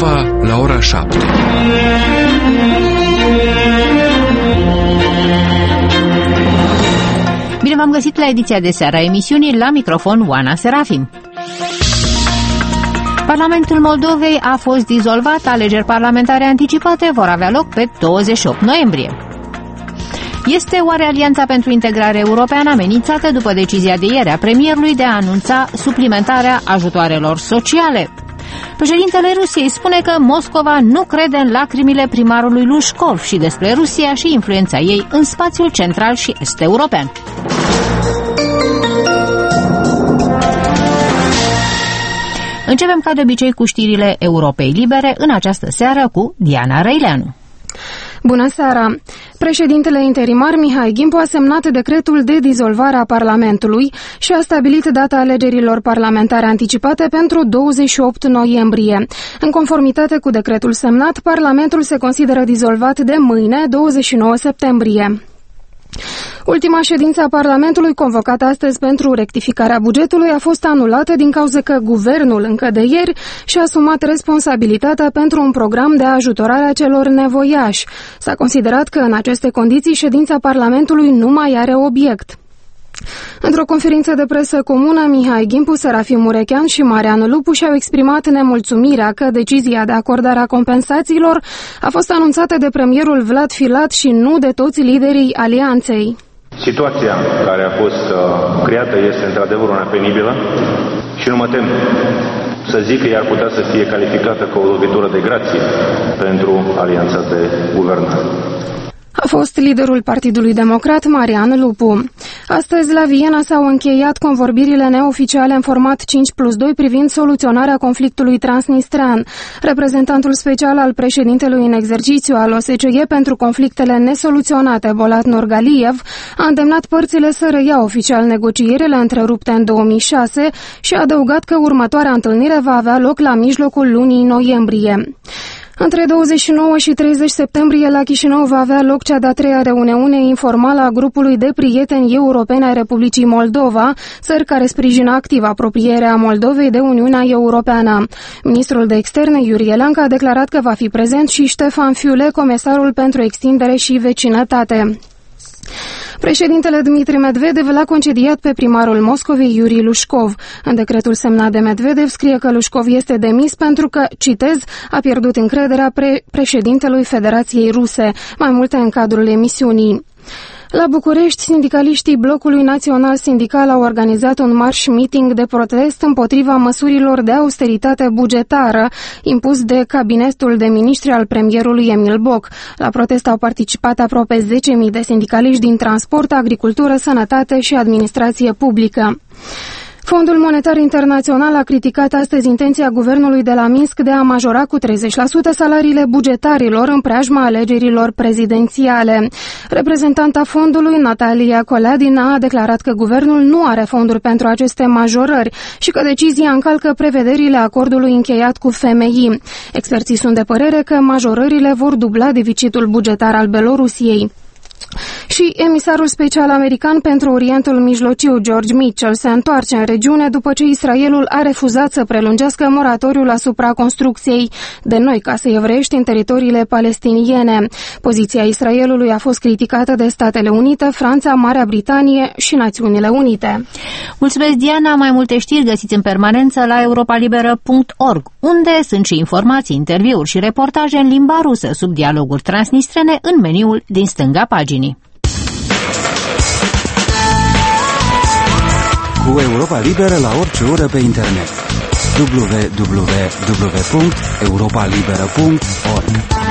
Moldova la ora 7. Bine v-am găsit la ediția de seară a emisiunii, la microfon Oana Serafim. Parlamentul Moldovei a fost dizolvat, alegeri parlamentare anticipate vor avea loc pe 28 noiembrie. Este oare Alianța pentru Integrare Europeană amenințată după decizia de ieri a premierului de a anunța suplimentarea ajutoarelor sociale? Președintele Rusiei spune că Moscova nu crede în lacrimile primarului Lușcov și despre Rusia și influența ei în spațiul central și est-european. Începem ca de obicei cu știrile Europei Libere în această seară cu Diana Răileanu. Bună seara! Președintele interimar Mihai Gimpu a semnat decretul de dizolvare a Parlamentului și a stabilit data alegerilor parlamentare anticipate pentru 28 noiembrie. În conformitate cu decretul semnat, Parlamentul se consideră dizolvat de mâine, 29 septembrie. Ultima ședință a Parlamentului, convocată astăzi pentru rectificarea bugetului, a fost anulată din cauza că guvernul încă de ieri și-a asumat responsabilitatea pentru un program de ajutorare a celor nevoiași. S-a considerat că în aceste condiții ședința Parlamentului nu mai are obiect. Într-o conferință de presă comună, Mihai Gimpu, Serafim Murechean și Marian Lupu și-au exprimat nemulțumirea că decizia de acordare a compensațiilor a fost anunțată de premierul Vlad Filat și nu de toți liderii alianței. Situația care a fost creată este într-adevăr una penibilă și nu mă tem să zic că ea ar putea să fie calificată ca o lovitură de grație pentru alianța de guvernare. A fost liderul Partidului Democrat, Marian Lupu. Astăzi, la Viena, s-au încheiat convorbirile neoficiale în format 5+2 privind soluționarea conflictului transnistrean. Reprezentantul special al președintelui în exercițiu al OSCE pentru conflictele nesoluționate, Bolat Nurgaliev, a îndemnat părțile să reia oficial negocierile întrerupte în 2006 și a adăugat că următoarea întâlnire va avea loc la mijlocul lunii noiembrie. Între 29 și 30 septembrie la Chișinău va avea loc cea de-a treia reuniune informală a grupului de prieteni europeni ai Republicii Moldova, țări care sprijină activ apropierea Moldovei de Uniunea Europeană. Ministrul de Externe, Iuri Elanca, a declarat că va fi prezent și Ștefan Fiule, comisarul pentru extindere și vecinătate. Președintele Dmitri Medvedev l-a concediat pe primarul Moscovei, Iuri Lușcov. În decretul semnat de Medvedev scrie că Lușcov este demis pentru că, citez, a pierdut încrederea președintelui Federației Ruse. Mai multe în cadrul emisiunii. La București, sindicaliștii Blocului Național Sindical au organizat un marș-meeting de protest împotriva măsurilor de austeritate bugetară impus de cabinetul de miniștri al premierului Emil Boc. La protest au participat aproape 10.000 de sindicaliști din transport, agricultură, sănătate și administrație publică. Fondul Monetar Internațional a criticat astăzi intenția guvernului de la Minsk de a majora cu 30% salariile bugetarilor în preajma alegerilor prezidențiale. Reprezentanta fondului, Natalia Koladina, a declarat că guvernul nu are fonduri pentru aceste majorări și că decizia încalcă prevederile acordului încheiat cu FMI. Experții sunt de părere că majorările vor dubla deficitul bugetar al Belorusiei. Și emisarul special american pentru Orientul Mijlociu, George Mitchell, se întoarce în regiune după ce Israelul a refuzat să prelungească moratoriul asupra construcției de noi case evreiești în teritoriile palestiniene. Poziția Israelului a fost criticată de Statele Unite, Franța, Marea Britanie și Națiunile Unite. Mulțumesc, Diana! Mai multe știri găsiți în permanență la europalibera.org, unde sunt și informații, interviuri și reportaje în limba rusă sub dialoguri transnistrene în meniul din stânga paginii. Cu Europa Liberă la orice oră pe internet. www.europalibera.org.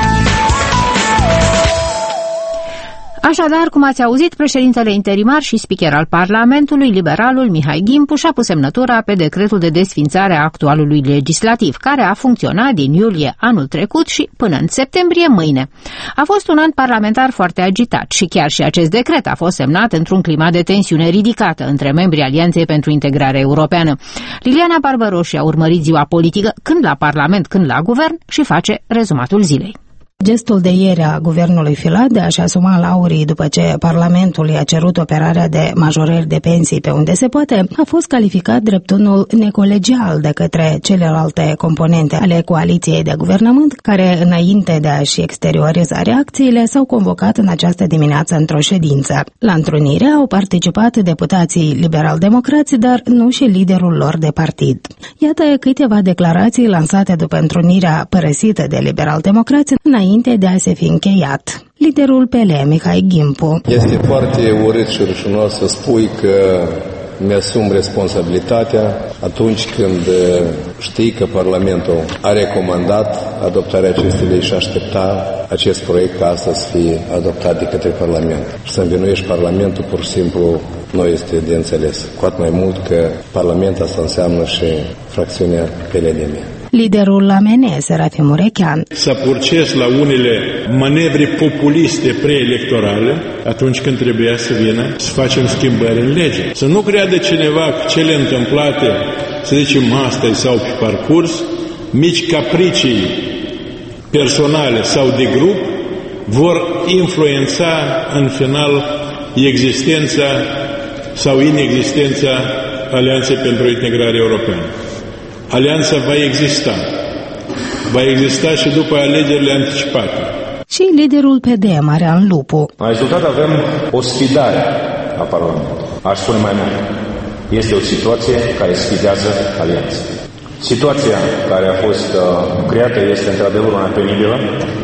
Așadar, cum ați auzit, președintele interimar și speaker al Parlamentului, liberalul Mihai Gimpu, și-a pus semnătura pe decretul de desființare a actualului legislativ, care a funcționat din iulie anul trecut și până în septembrie mâine. A fost un an parlamentar foarte agitat și chiar și acest decret a fost semnat într-un climat de tensiune ridicată între membrii Alianței pentru Integrare Europeană. Liliana Barbaroși a urmărit ziua politică când la Parlament, când la Guvern și face rezumatul zilei. Gestul de ieri a guvernului Filat de a-și asuma laurii după ce Parlamentul i-a cerut operarea de majorări de pensii pe unde se poate, a fost calificat drept unul necolegial de către celelalte componente ale coaliției de guvernământ, care, înainte de a-și exterioriza reacțiile, s-au convocat în această dimineață într-o ședință. La întrunire au participat deputații liberal-democrați, dar nu și liderul lor de partid. Iată câteva declarații lansate după întrunirea părăsită de liberal-democrați înainte de a se fi încheiat. Liderul PL, Mihai Gimpu. Este foarte urât și rușinos să spui că mi-asum responsabilitatea atunci când știi că Parlamentul a recomandat adoptarea acestei legi și aștepta acest proiect ca astăzi să fie adoptat de către Parlament. Și să învinuiești Parlamentul pur și simplu nu este de înțeles. Cu atât mai mult că Parlamentul asta înseamnă și fracțiunea PLDM. Liderul AMN, Serafim Urechean. Să purces la unele manevre populiste preelectorale atunci când trebuia să vină să facem schimbări în lege. Să nu creadă cineva că cele întâmplate, să zicem astăzi sau pe parcurs, mici capricii personale sau de grup vor influența în final existența sau inexistența Alianței pentru Integrare Europeană. Alianța va exista și după alegerile anticipate. Și liderul PD, Marian Lupu. La rezultat avem o sfidare a Parlamentului. Aș spune mai mult. Este o situație care sfidează alianța. Situația care a fost creată este într-adevăr una penibilă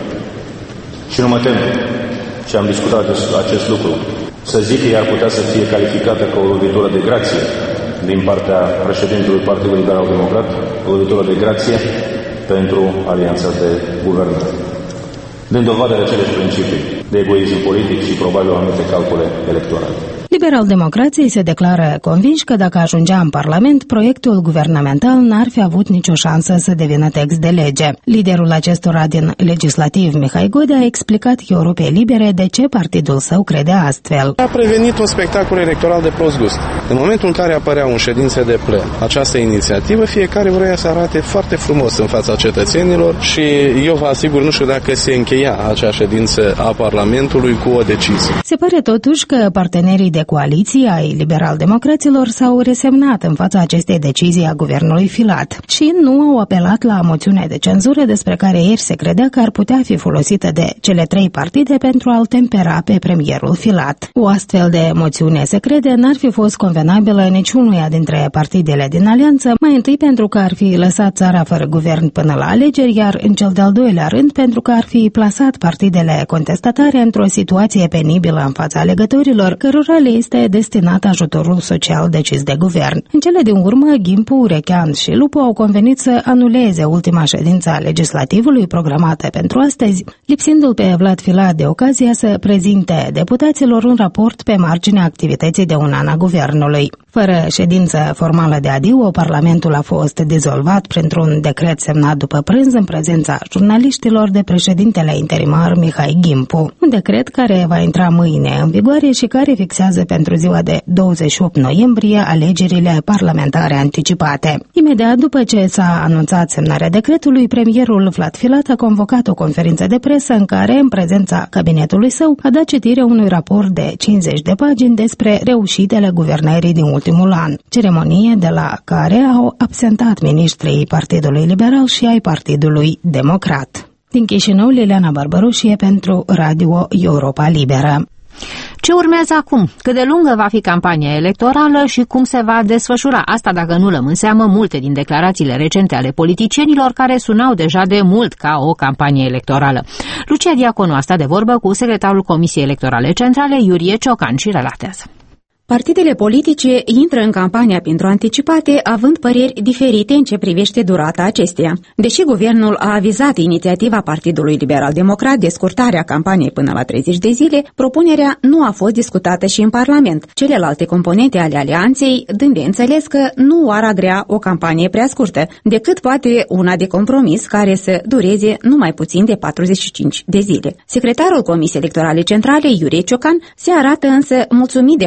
și nu mă tem și am discutat acest lucru. Să zic că ea ar putea să fie calificată ca o lovitură de grație din partea președintelui Partidului Liberal-Democrat, o lovitură de grație pentru alianța de guvernare, dând dovadă de aceleși principii de egoism politic și probabil anumite calcule electorale. Liberal-democrații se declară convinși că dacă ajungea în Parlament, proiectul guvernamental n-ar fi avut nicio șansă să devină text de lege. Liderul acestora din legislativ, Mihai Godea, a explicat Europei Libere de ce partidul său crede astfel. A prevenit un spectacol electoral de prost gust. În momentul în care apăreau în ședințe de plen această inițiativă, fiecare vrea să arate foarte frumos în fața cetățenilor și eu vă asigur, nu știu dacă se încheia acea ședință a Parlamentului cu o decizie. Se pare totuși că partenerii de coaliție ai liberal-democraților s-au resemnat în fața acestei decizii a guvernului Filat și nu au apelat la moțiunea de cenzură despre care ieri se credea că ar putea fi folosită de cele trei partide pentru a-l tempera pe premierul Filat. O astfel de moțiune, se crede, n-ar fi fost convenabilă niciunuia dintre partidele din alianță, mai întâi pentru că ar fi lăsat țara fără guvern până la alegeri, iar în cel de-al doilea rând pentru că ar fi plasat partidele contestatare într-o situație penibilă în fața alegătorilor, cărora le este destinat ajutorul social decis de guvern. În cele din urmă, Gimpu, Urechean și Lupu au convenit să anuleze ultima ședință a legislativului programată pentru astăzi, lipsindu-l pe Vlad Filat de ocazia să prezinte deputaților un raport pe marginea activității de un an a guvernului. Fără ședință formală de adio, Parlamentul a fost dizolvat printr-un decret semnat după prânz în prezența jurnaliștilor de președintele interimar Mihai Gimpu. Un decret care va intra mâine în vigoare și care fixează pentru ziua de 28 noiembrie alegerile parlamentare anticipate. Imediat după ce s-a anunțat semnarea decretului, premierul Vlad Filat a convocat o conferință de presă în care, în prezența cabinetului său, a dat citire unui raport de 50 de pagini despre reușitele guvernării din ultimul an, ceremonie de la care au absentat ministrii Partidului Liberal și ai Partidului Democrat. Din Chișinău, Liliana Barbaroșie pentru Radio Europa Liberă. Ce urmează acum? Cât de lungă va fi campania electorală și cum se va desfășura? Asta dacă nu luăm în seamă multe din declarațiile recente ale politicienilor care sunau deja de mult ca o campanie electorală. Lucia Diaconu a stat de vorbă cu secretarul Comisiei Electorale Centrale, Iurie Ciocan, și relatează. Partidele politice intră în campania pentru anticipate, având păreri diferite în ce privește durata acesteia. Deși guvernul a avizat inițiativa Partidului Liberal-Democrat de scurtarea campaniei până la 30 de zile, propunerea nu a fost discutată și în Parlament, celelalte componente ale alianței dând de înțeles că nu ar agrea o campanie prea scurtă, decât poate una de compromis care să dureze numai puțin de 45 de zile. Secretarul Comisiei Electorale Centrale, Iurie Ciocan, se arată însă mulțumit de faptul că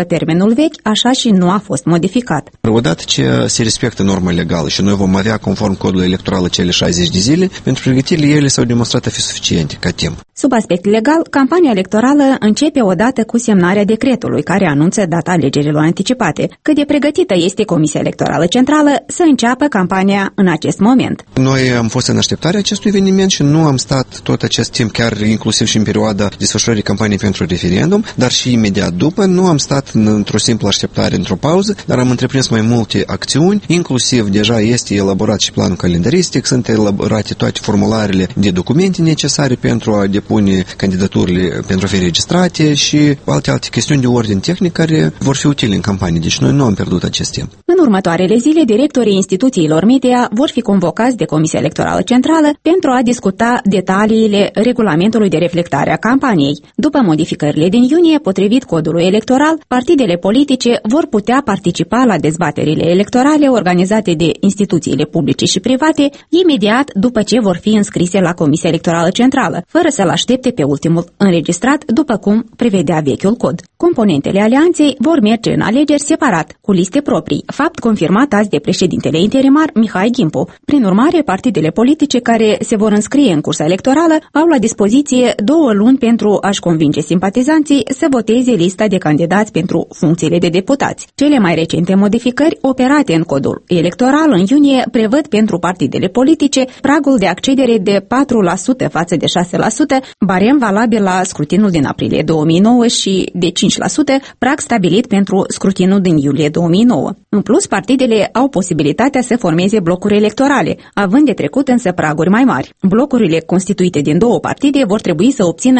termenul vechi, așa și nu a fost modificat. Odată ce se respectă norma legală și noi vom avea conform codului electoral cele 60 de zile, pentru pregătirile ele s-au demonstrat a fi suficiente ca timp. Sub aspect legal, campania electorală începe odată cu semnarea decretului care anunță data alegerilor anticipate. Cât de pregătită este Comisia Electorală Centrală să înceapă campania în acest moment? Noi am fost în așteptarea acestui eveniment și nu am stat tot acest timp, chiar inclusiv și în perioada desfășurării campaniei pentru referendum, dar și imediat după, nu am stat într-o simplă așteptare, într-o pauză, dar am întreprins mai multe acțiuni, inclusiv deja este elaborat și planul calendaristic, sunt elaborate toate formularele de documente necesare pentru a depune candidaturile pentru a fi registrate și alte chestiuni de ordin tehnic care vor fi utile în campanie. Deci noi nu am pierdut acest timp. În următoarele zile, directorii instituțiilor media vor fi convocați de Comisia Electorală Centrală pentru a discuta detaliile regulamentului de reflectare a campaniei. După modificările din iunie, potrivit codului electoral, partidele politice vor putea participa la dezbaterile electorale organizate de instituțiile publice și private imediat după ce vor fi înscrise la Comisia Electorală Centrală, fără să-l aștepte pe ultimul înregistrat, după cum prevedea vechiul cod. Componentele alianței vor merge în alegeri separat, cu liste proprii, fapt confirmat azi de președintele interimar Mihai Gimpu. Prin urmare, partidele politice care se vor înscrie în cursa electorală au la dispoziție 2 luni pentru a-și convinge simpatizanții să voteze lista de candidați pentru funcțiile de deputați. Cele mai recente modificări operate în codul electoral în iunie prevăd pentru partidele politice pragul de accedere de 4% față de 6%, barem valabil la scrutinul din aprilie 2009 și de 5%, prag stabilit pentru scrutinul din iulie 2009. În plus, partidele au posibilitatea să formeze blocuri electorale, având de trecut însă praguri mai mari. Blocurile constituite din 2 partide vor trebui să obțină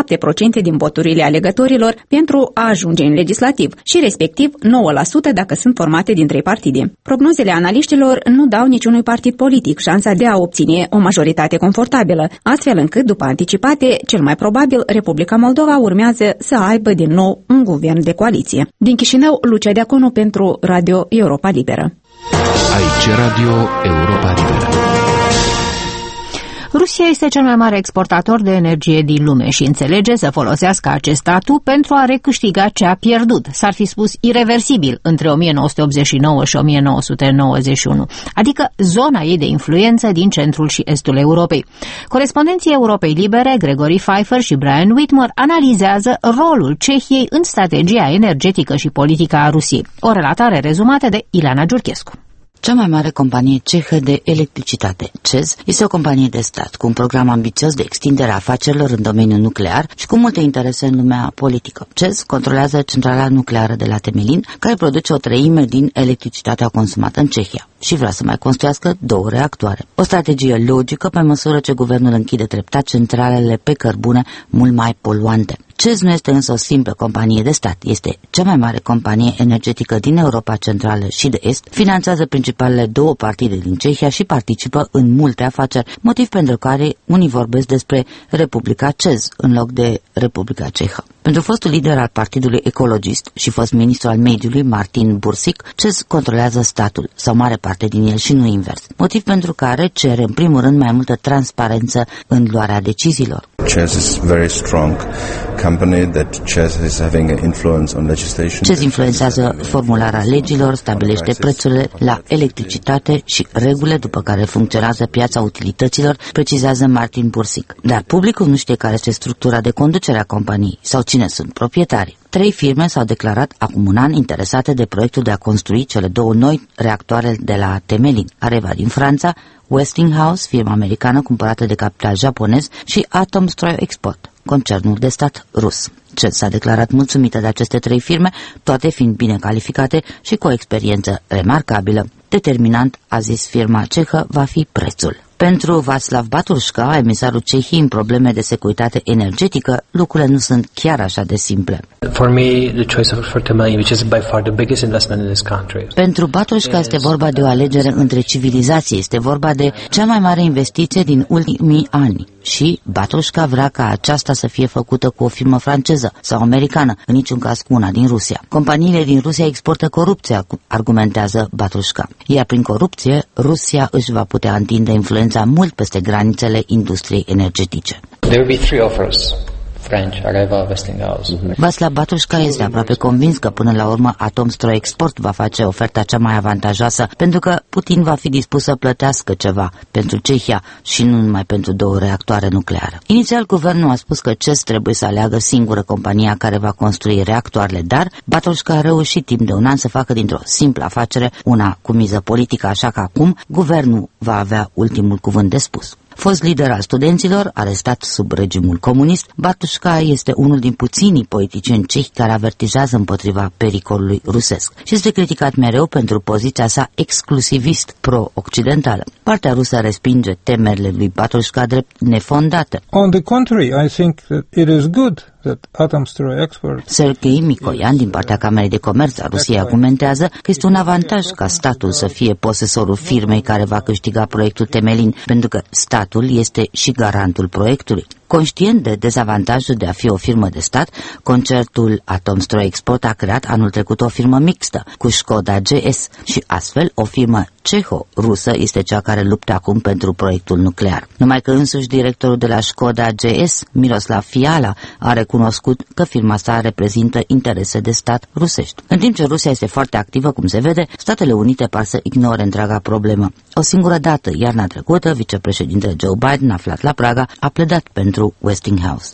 7% din voturile alegătorilor pentru a ajunge în legislativ și respectiv 9% dacă sunt formate din 3 partide. Prognozele analiștilor nu dau niciunui partid politic șansa de a obține o majoritate confortabilă, astfel încât, după anticipate, cel mai probabil Republica Moldova urmează să aibă din nou un guvern de coaliție. Din Chișinău, Lucia Deaconu pentru Radio Europa Liberă. Aici Radio Europa Liberă. Rusia este cel mai mare exportator de energie din lume și înțelege să folosească acest atu pentru a recâștiga ce a pierdut, s-ar fi spus irreversibil, între 1989 și 1991, adică zona ei de influență din centrul și estul Europei. Corespondenții Europei Libere, Gregory Pfeiffer și Brian Whitmore, analizează rolul Cehiei în strategia energetică și politică a Rusiei. O relatare rezumată de Ileana Giurchescu. Cea mai mare companie cehă de electricitate, ČEZ, este o companie de stat cu un program ambițios de extindere a afacerilor în domeniul nuclear și cu multe interese în lumea politică. ČEZ controlează centrala nucleară de la Temelin, care produce 1/3 din electricitatea consumată în Cehia și vrea să mai construiască 2 reactoare. O strategie logică pe măsură ce guvernul închide treptat centralele pe cărbune mult mai poluante. ČEZ nu este însă o simplă companie de stat, este cea mai mare companie energetică din Europa Centrală și de Est, finanțează principalele 2 partide din Cehia și participă în multe afaceri, motiv pentru care unii vorbesc despre Republica ČEZ în loc de Republica Cehă. Pentru fostul lider al Partidului Ecologist și fost ministru al mediului, Martin Bursik, ČEZ controlează statul, sau mare parte din el și nu invers, motiv pentru care cere în primul rând mai multă transparență în luarea deciziilor. ČEZ is very strong company that ČEZ is having an influence on legislation. ČEZ influențează formularea legilor, stabilește prețurile la electricitate și regulile după care funcționează piața utilităților, precizează Martin Bursik. Dar publicul nu știe care este structura de conducere a companiei sau cine sunt proprietarii. 3 firme s-au declarat acum un an interesate de proiectul de a construi cele 2 noi reactoare de la Temelin, Areva din Franța, Westinghouse, firma americană cumpărată de capital japonez, și Atomstroyexport, concernul de stat rus. ČEZ s-a declarat mulțumită de aceste 3 firme, toate fiind bine calificate și cu o experiență remarcabilă. Determinant, a zis firma cehă, va fi prețul. Pentru Václav Batușka, emisarul Cehiei în probleme de securitate energetică, lucrurile nu sunt chiar așa de simple. Pentru Batușka este vorba de o alegere între civilizații, este vorba de cea mai mare investiție din ultimii ani și Batușka vrea ca aceasta să fie făcută cu o firmă franceză sau americană, în niciun caz cu una din Rusia. Companiile din Rusia exportă corupția, argumentează Batușka. Iar prin corupție, Rusia își va putea întinde influența mult peste granițele industriei energetice. Václav Batușca este aproape convins că până la urmă Atomstroexport va face oferta cea mai avantajoasă, pentru că Putin va fi dispus să plătească ceva pentru Cehia și nu numai pentru 2 reactoare nucleare. Inițial, guvernul a spus că CEZ trebuie să aleagă singură compania care va construi reactoarele, dar Batușca a reușit timp de un an să facă dintr-o simplă afacere una cu miză politică, așa că acum guvernul va avea ultimul cuvânt de spus. Fost lider al studenților, arestat sub regimul comunist, Batușca este unul din puținii politicieni cehi care avertizează împotriva pericolului rusesc și este criticat mereu pentru poziția sa exclusivist pro-occidentală. Partea rusă respinge temerile lui Batușca drept nefondate. On the contrary, I think that it is good that Atomstroexport... Sergei Mikoyan, din partea Camerei de Comerț a Rusiei, argumentează că este un avantaj ca statul să fie posesorul firmei care va câștiga proiectul temelin, pentru că statul este și garantul proiectului. Conștient de dezavantajul de a fi o firmă de stat, concertul Atomstroexport a creat anul trecut o firmă mixtă cu Škoda GS și astfel o firmă ceho-rusă este cea care luptă acum pentru proiectul nuclear. Numai că însuși directorul de la Škoda GS, Miroslav Fiala, a recunoscut că firma sa reprezintă interese de stat rusești. În timp ce Rusia este foarte activă, cum se vede, Statele Unite par să ignore întreaga problemă. O singură dată, iarna trecută, vicepreședintele Joe Biden, aflat la Praga, a pledat pentru Westinghouse.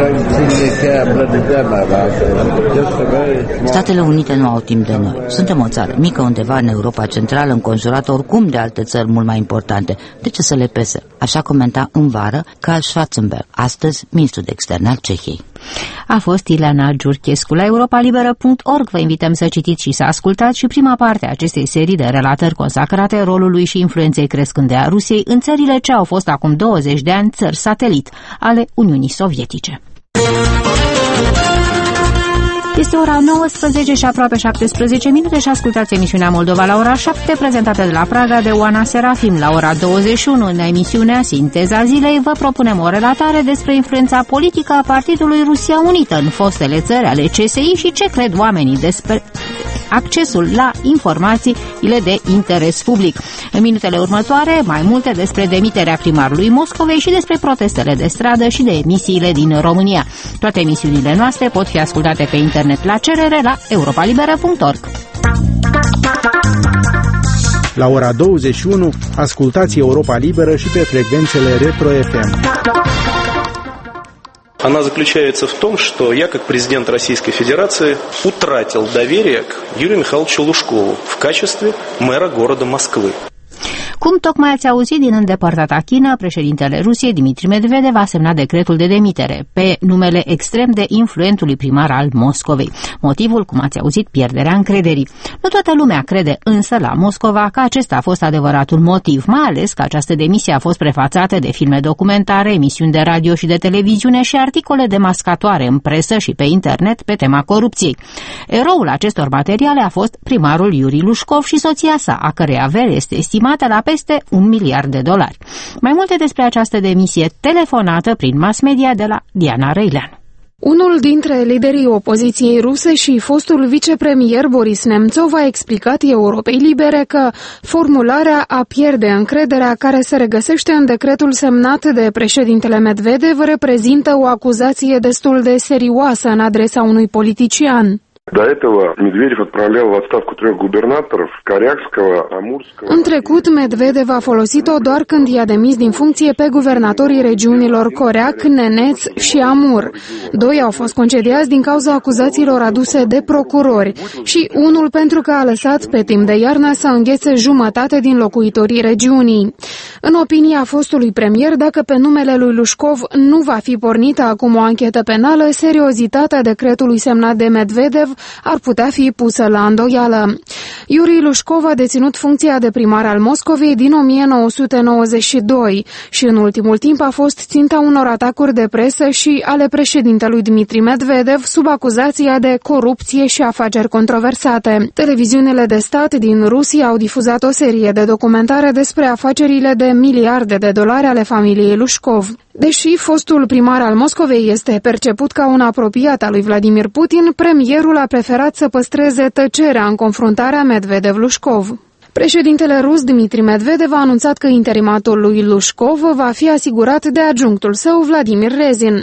Statele Unite nu au timp de noi. Suntem o țară mică undeva în Europa Centrală, înconjurată oricum de alte țări mult mai importante. De ce să le pese? Așa comenta în vară Karl Schwarzenberg, astăzi ministru de externe al Cehiei. A fost Ileana Giurchescu la europalibera.org. Vă invităm să citiți și să ascultați și prima parte a acestei serii de relatări consacrate rolului și influenței crescânde a Rusiei în țările ce au fost acum 20 de ani țări satelit ale Uniunii Sovietice. Este ora 19 și aproape 17 minute și ascultați emisiunea Moldova la ora 7, prezentată de la Praga de Oana Serafim. La ora 21, în emisiunea Sinteza Zilei, vă propunem o relatare despre influența politică a Partidului Rusia Unită în fostele țări ale CSI și ce cred oamenii despre accesul la informațiile de interes public. În minutele următoare, mai multe despre demiterea primarului Moscovei și despre protestele de stradă și de emisiile din România. Toate emisiunile noastre pot fi ascultate pe internet la cerere la europalibera.org. La ora 21, ascultați Europa Liberă și pe frecvențele Retro FM. Она заключается в том, что я, как президент Российской Федерации, утратил доверие к Юрию Михайловичу Лужкову в качестве мэра города Москвы. Cum tocmai ați auzit din îndepărtata China, președintele Rusiei, Dmitri Medvedev, a semnat decretul de demitere pe numele extrem de influentului primar al Moscovei. Motivul, cum ați auzit, pierderea încrederii. Nu toată lumea crede însă la Moscova că acesta a fost adevăratul motiv, mai ales că această demisie a fost prefațată de filme documentare, emisiuni de radio și de televiziune și articole demascatoare în presă și pe internet pe tema corupției. Eroul acestor materiale a fost primarul Yuri Lushkov și soția sa, a cărei avere este estimată la peste $1 miliard. Mai multe despre această demisie telefonată prin mass media de la Diana Răileanu. Unul dintre liderii opoziției ruse și fostul vicepremier Boris Nemțov a explicat Europei Libere că formularea a pierde încrederea care se regăsește în decretul semnat de președintele Medvedev reprezintă o acuzație destul de serioasă în adresa unui politician. До этого Медведев отправлял в отставку 3 губернаторов Корякского, Амурского. În trecut, Medvedev a folosit-o doar când i-a demis din funcție pe guvernatorii regiunilor Coreac, Neneț și Amur. 2 au fost concediați din cauza acuzațiilor aduse de procurori și unul pentru că a lăsat pe timp de iarnă să înghețe jumătate din locuitorii regiunii. În opinia fostului premier, dacă pe numele lui Lushkov nu va fi pornită acum o anchetă penală, seriozitatea decretului semnat de Medvedev ar putea fi pusă la îndoială. Yuri Lushkov a deținut funcția de primar al Moscovei din 1992 și în ultimul timp a fost ținta unor atacuri de presă și ale președintelui Dmitri Medvedev sub acuzația de corupție și afaceri controversate. Televiziunile de stat din Rusia au difuzat o serie de documentare despre afacerile de miliarde de dolari ale familiei Lushkov. Deși fostul primar al Moscovei este perceput ca un apropiat al lui Vladimir Putin, premierul a preferat să păstreze tăcerea în confruntarea Medvedev-Lushkov. Președintele rus Dmitri Medvedev a anunțat că interimatul lui Lushkov va fi asigurat de adjunctul său Vladimir Rezin.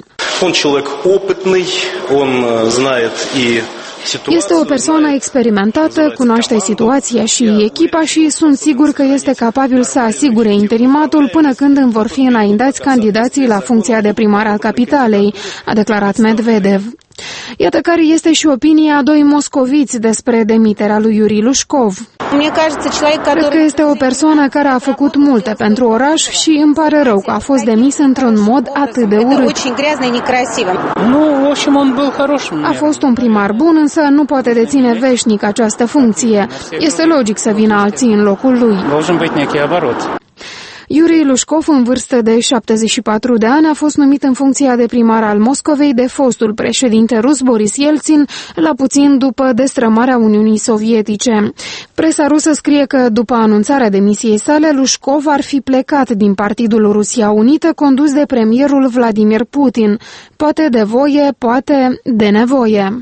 Este o persoană experimentată, cunoaște situația și echipa și sunt sigur că este capabil să asigure interimatul până când îmi vor fi înaintați candidații la funcția de primar al capitalei, a declarat Medvedev. Iată care este și opinia a doi moscoviți despre demiterea lui Yuri Lushkov. Cred că este o persoană care a făcut multe pentru oraș și îmi pare rău că a fost demis într-un mod atât de urât. A fost un primar bun, însă nu poate deține veșnic această funcție. Este logic să vină alții în locul lui. Yuri Lushkov, în vârstă de 74 de ani, a fost numit în funcția de primar al Moscovei de fostul președinte rus Boris Yeltsin, la puțin după destrămarea Uniunii Sovietice. Presa rusă scrie că, după anunțarea demisiei sale, Lushkov ar fi plecat din Partidul Rusia Unită, condus de premierul Vladimir Putin. Poate de voie, poate de nevoie.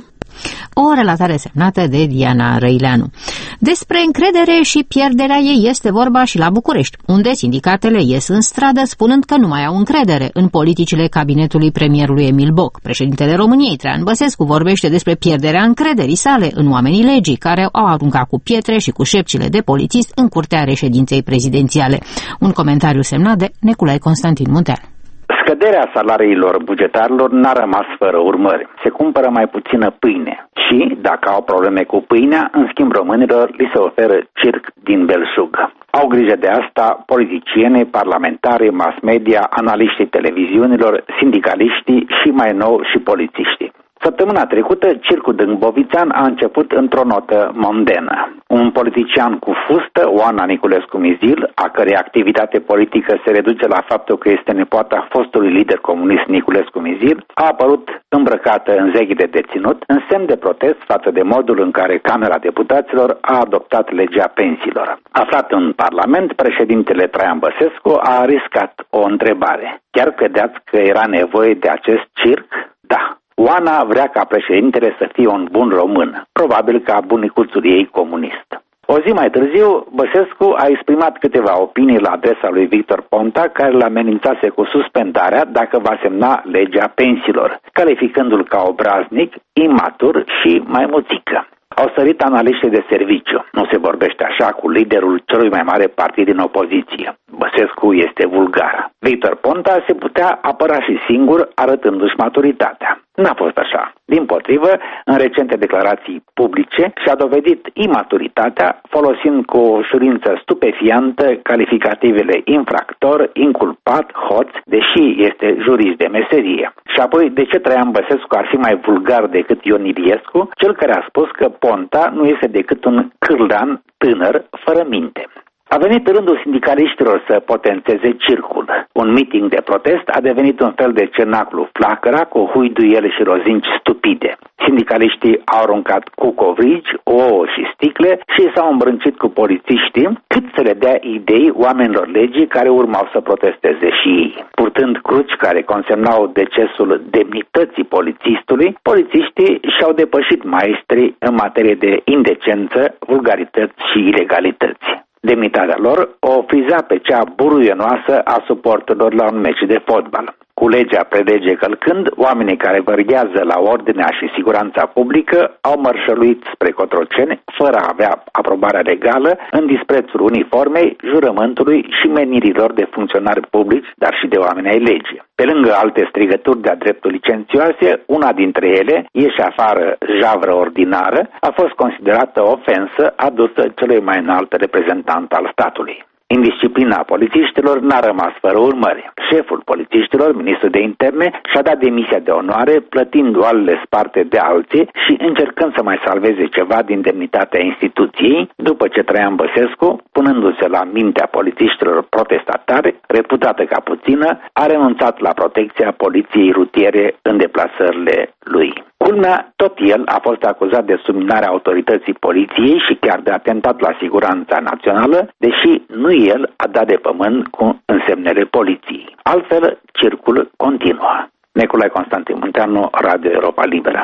O relatare semnată de Diana Răileanu. Despre încredere și pierderea ei este vorba și la București, unde sindicatele ies în stradă spunând că nu mai au încredere în politicile cabinetului premierului Emil Boc. Președintele României, Traian Băsescu, vorbește despre pierderea încrederii sale în oamenii legii, care au aruncat cu pietre și cu șepcile de polițist în curtea reședinței prezidențiale. Un comentariu semnat de Nicolae Constantin Muntean. Scăderea salariilor bugetarilor n-a rămas fără urmări. Se cumpără mai puțină pâine și, dacă au probleme cu pâinea, în schimb românilor li se oferă circ din belșug. Au grijă de asta politicienii, parlamentari, mass media, analiștii televiziunilor, sindicaliștii și mai nou și polițiștii. Săptămâna trecută, circul Dâmbovițean a început într-o notă mondenă. Un politician cu fustă, Oana Niculescu-Mizil, a cărei activitate politică se reduce la faptul că este nepoata fostului lider comunist Niculescu-Mizil, a apărut îmbrăcată în zeghi de deținut, în semn de protest față de modul în care Camera Deputaților a adoptat legea pensiilor. Aflat în Parlament, președintele Traian Băsescu a riscat o întrebare. Chiar credeți că era nevoie de acest circ? Da. Oana vrea ca președintele să fie un bun român, probabil ca bunicuțul ei comunist. O zi mai târziu, Băsescu a exprimat câteva opinii la adresa lui Victor Ponta, care îl amenințase cu suspendarea dacă va semna legea pensiilor, calificându-l ca obraznic, imatur și maimuțică. Au sărit analiștii de serviciu. Nu se vorbește așa cu liderul celui mai mare partid din opoziție. Băsescu este vulgar. Victor Ponta se putea apăra și singur, arătându-și maturitatea. N-a fost așa. Dimpotrivă, în recente declarații publice și-a dovedit imaturitatea folosind cu o ușurință stupefiantă calificativele infractor, inculpat, hoț, deși este jurist de meserie. Și apoi, de ce Traian Băsescu ar fi mai vulgar decât Ion Iliescu, cel care a spus că Ponta nu este decât un cârlan tânăr, fără minte. A venit rândul sindicaliștilor să potențeze circul. Un meeting de protest a devenit un fel de cenaclu flacăra cu huiduiele și rozinci stupide. Sindicaliștii au aruncat cu covrigi, ouă și sticle și s-au îmbrâncit cu polițiștii cât să le dea idei oamenilor legii care urmau să protesteze și ei. Purtând cruci care consemnau decesul demnității polițistului, polițiștii și-au depășit maestrii în materie de indecență, vulgarități și ilegalități. Demnitatea lor o friza pe cea buruienoasă a suporterilor la un meci de fotbal. Cu legea prelege călcând, oamenii care veghează la ordinea și siguranța publică au mărșăluit spre Cotroceni, fără a avea aprobarea legală, în disprețul uniformei, jurământului și menirilor de funcționari publici, dar și de oameni ai legii. Pe lângă alte strigături de-a dreptul licențioase, una dintre ele, ieși afară, javră ordinară, a fost considerată ofensă adusă celui mai înalt reprezentant al statului. Indisciplina polițiștilor n-a rămas fără urmări. Șeful polițiștilor, ministrul de interne, și-a dat demisia de onoare, plătind oalele sparte de alții și încercând să mai salveze ceva din demnitatea instituției, după ce Traian Băsescu, punându-se la mintea polițiștilor protestatari, reputată ca puțină, a renunțat la protecția poliției rutiere în deplasările lui. Culmea, tot el a fost acuzat de subminarea autorității poliției și chiar de atentat la siguranța națională, deși nu el a dat de pământ cu însemnele poliției. Altfel, circul continuă. Nicolae Constantin Munteanu, Radio Europa Liberă.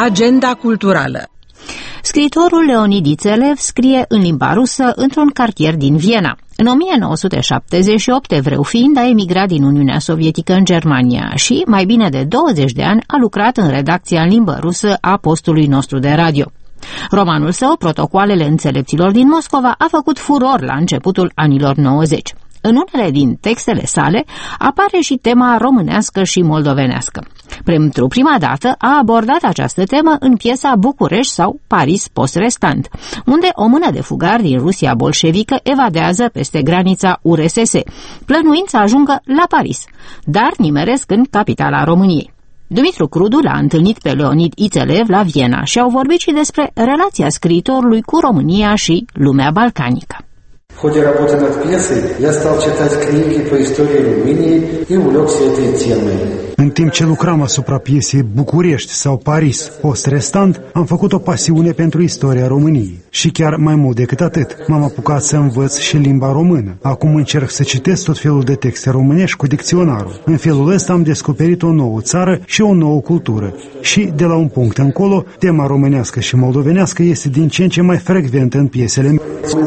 Agenda culturală. Scriitorul Leonid Ițelev scrie în limba rusă într-un cartier din Viena. În 1978, evreu fiind, a emigrat din Uniunea Sovietică în Germania și, mai bine de 20 de ani, a lucrat în redacția în limbă rusă a postului nostru de radio. Romanul său, Protocoalele înțelepților din Moscova, a făcut furor la începutul anilor 90. În unele din textele sale apare și tema românească și moldovenească. Pentru prima dată a abordat această temă în piesa București sau Paris post-restant, unde o mână de fugari din Rusia bolșevică evadează peste granița URSS, plănuind să ajungă la Paris, dar nimeresc în capitala României. Dumitru Crudu l-a întâlnit pe Leonid Ițelev la Viena și au vorbit și despre relația scriitorului cu România și lumea balcanică. В ходе работы над пьесой я стал читать книги по истории Румынии и увлекся этой темой. În timp ce lucram asupra piesei București sau Paris post-restant, am făcut o pasiune pentru istoria României. Și chiar mai mult decât atât, m-am apucat să învăț și limba română. Acum încerc să citesc tot felul de texte românești cu dicționarul. În felul ăsta am descoperit o nouă țară și o nouă cultură. Și, de la un punct încolo, tema românească și moldovenească este din ce în ce mai frecventă în piesele mele.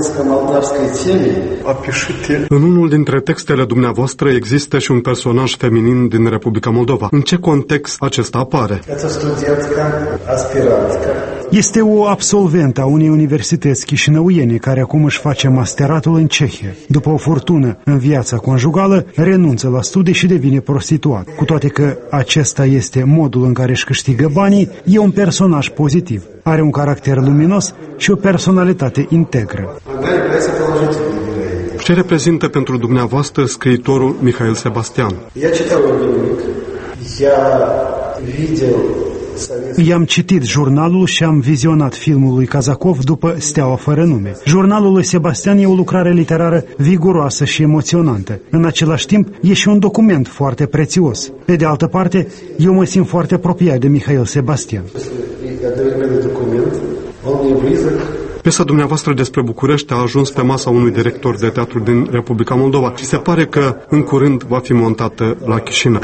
În unul dintre textele dumneavoastră există și un personaj feminin din Republica Moldova. În ce context acesta apare? Este o absolventă a unei universități chișinăuiene care acum își face masteratul în Cehia. După o furtună în viața conjugală, renunță la studii și devine prostituat. Cu toate că acesta este modul în care își câștigă banii, e un personaj pozitiv. Are un caracter luminos și o personalitate integră. Ce reprezintă pentru dumneavoastră scriitorul Mihail Sebastian? I-am citit jurnalul și am vizionat filmul lui Kazakov după Steaua fără nume. Jurnalul lui Sebastian e o lucrare literară viguroasă și emoționantă. În același timp, e și un document foarte prețios. Pe de altă parte, eu mă simt foarte apropiat de Mihail Sebastian. Piesa dumneavoastră despre București a ajuns pe masa unui director de teatru din Republica Moldova și se pare că în curând va fi montată la Chișinău.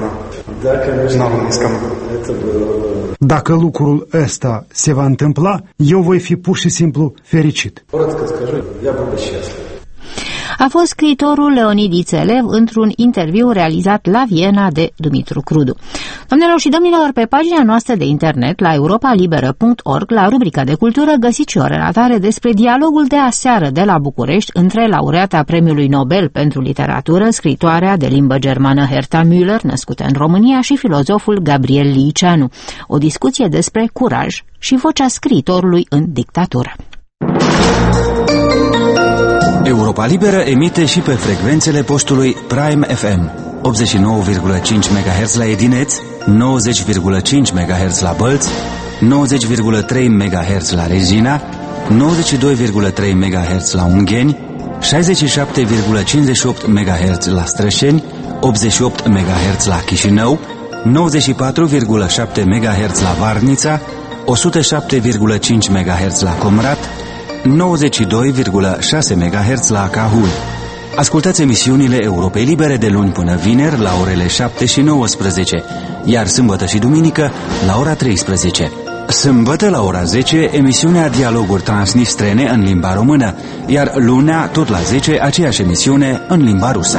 Dacă lucrul ăsta se va întâmpla, eu voi fi pur și simplu fericit. A fost scriitorul Leonid Ițelev într-un interviu realizat la Viena de Dumitru Crudu. Doamnelor și domnilor, pe pagina noastră de internet la europalibera.org, la rubrica de cultură, găsiți și o relatare despre dialogul de aseară de la București între laureata Premiului Nobel pentru literatură, scriitoarea de limbă germană Herta Müller, născută în România, și filozoful Gabriel Liceanu. O discuție despre curaj și vocea scriitorului în dictatură. Europa Liberă emite și pe frecvențele postului Prime FM, 89,5 MHz la Edineț, 90,5 MHz la Bălți, 90,3 MHz la Regina, 92,3 MHz la Ungheni, 67,58 MHz la Strășeni, 88 MHz la Chișinău, 94,7 MHz la Varnița, 107,5 MHz la Comrat, 92,6 MHz la Cahul. Ascultați emisiunile Europei Libere de luni până vineri la orele 7 și 19, iar sâmbătă și duminică la ora 13. Sâmbătă la ora 10, emisiunea Dialoguri Transnistrene în limba română, iar lunea, tot la 10, aceeași emisiune în limba rusă.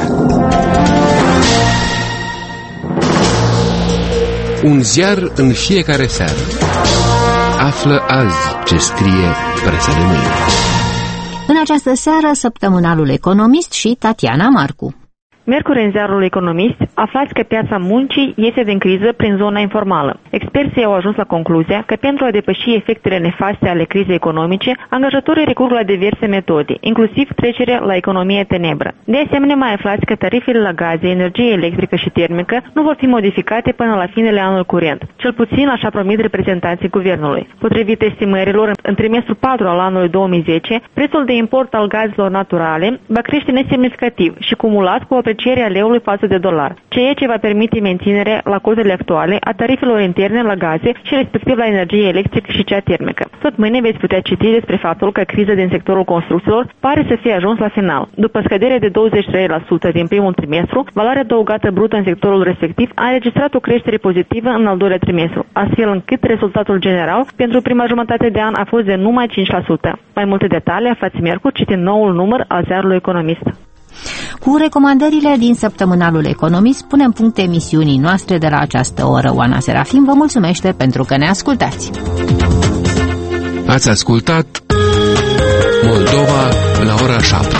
Un ziar în fiecare seară. Află azi ce scrie presa de mâine. În această seară, săptămânalul Economist și Tatiana Marcu. Miercuri în ziarul Economist aflați că piața muncii iese din criză prin zona informală. Experții au ajuns la concluzia că pentru a depăși efectele nefaste ale crizei economice, angajatorii recurg la diverse metode, inclusiv trecerea la economie tenebră. De asemenea, mai aflați că tarifele la gaze, energie electrică și termică nu vor fi modificate până la finele anului curent, cel puțin așa promit reprezentanții guvernului. Potrivit estimărilor, în trimestrul 4 al anului 2010, prețul de import al gazelor naturale va crește nesemnificativ și cumulat cu o aprecierea leului față de dolar, ceea ce va permite menținerea la costurile actuale a tarifelor interne la gaze și respectiv la energie electrică și cea termică. Tot mâine veți putea citi despre faptul că criza din sectorul construcțiilor pare să fie ajuns la final. După scăderea de 23% din primul trimestru, valoarea adăugată brută în sectorul respectiv a înregistrat o creștere pozitivă în al doilea trimestru, astfel încât rezultatul general pentru prima jumătate de an a fost de numai 5%. Mai multe detalii aflați miercuri citind noul număr al ziarului Economist. Cu recomandările din săptămânalul Economist punem punct emisiunii noastre de la această oră. Oana Serafim vă mulțumește pentru că ne ascultați. Ați ascultat Moldova la ora 7.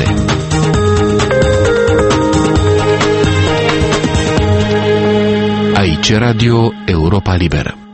Aici Radio Europa Liberă.